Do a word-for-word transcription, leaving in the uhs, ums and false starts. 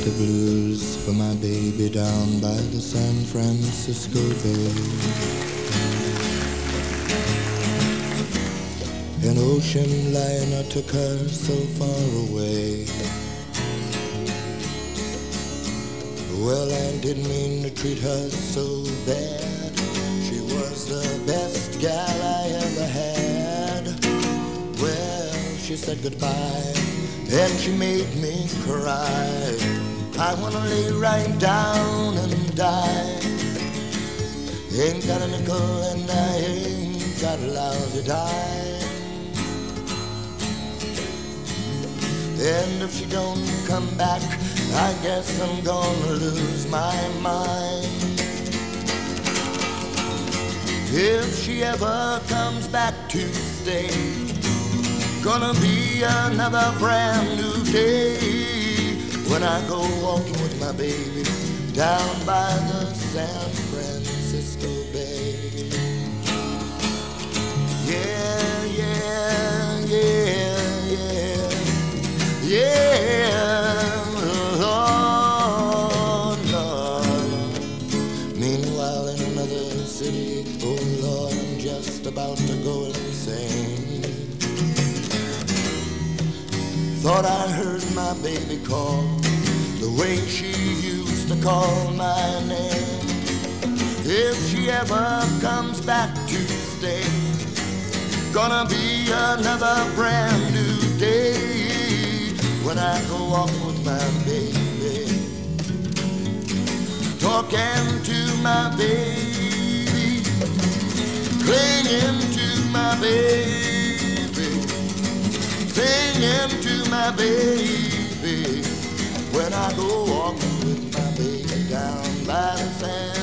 the blues for my baby down by the San Francisco Bay. An ocean liner took her so far away. Well, I didn't mean to treat her so bad. She was the best gal I ever had. Well, she said goodbye and she made me cry. I wanna lay right down and die. Ain't got a nickel and I ain't got a lousy dime. And if she don't come back, I guess I'm gonna lose my mind. If she ever comes back to stay, gonna be another brand new day when I go walking with my baby down by the San Francisco Bay. Yeah, yeah, yeah, yeah, yeah, oh, Lord. Meanwhile in another city, oh Lord, I'm just about to go insane. Thought I heard my baby call the way she used to call my name. If she ever comes back to stay, gonna be another brand new day when I go walking with my baby, talking to my baby, clinging to my baby, singing to my baby when I go walking with my baby down by the sand.